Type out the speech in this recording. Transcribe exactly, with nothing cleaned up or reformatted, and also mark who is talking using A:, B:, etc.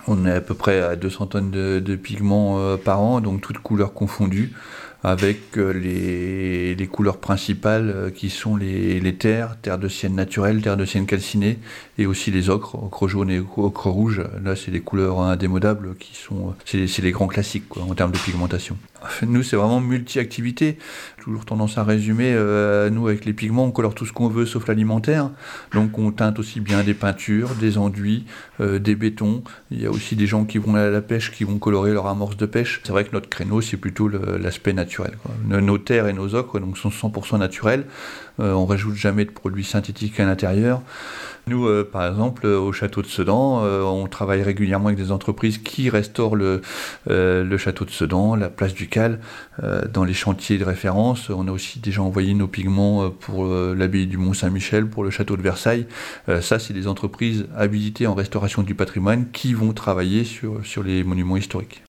A: On est à peu près à deux cents tonnes de, de pigments euh, par an, donc toutes couleurs confondues, avec euh, les, les couleurs principales euh, qui sont les, les terres, terre de sienne naturelle, terre de sienne calcinée, et aussi les ocres, ocre jaune et ocre rouge. Là, c'est des couleurs indémodables qui sont, c'est, c'est les grands classiques quoi, en termes de pigmentation. Nous, c'est vraiment multi-activité. Toujours tendance à résumer, euh, nous, avec les pigments, on colore tout ce qu'on veut sauf l'alimentaire. Donc, on teinte aussi bien des peintures, des enduits, euh, des bétons. Il y a aussi des gens qui vont à la pêche, qui vont colorer leur amorce de pêche. C'est vrai que notre créneau, c'est plutôt le, l'aspect naturel, quoi. Nos terres et nos ocres donc, sont cent pour cent naturels. Euh, on rajoute jamais de produits synthétiques à l'intérieur. Nous, euh, par exemple, euh, au château de Sedan, euh, on travaille régulièrement avec des entreprises qui restaurent le, euh, le château de Sedan, la place du Cal, euh, dans les chantiers de référence. On a aussi déjà envoyé nos pigments pour euh, l'abbaye du Mont-Saint-Michel, pour le château de Versailles. Euh, ça, c'est des entreprises habilitées en restauration du patrimoine qui vont travailler sur, sur les monuments historiques.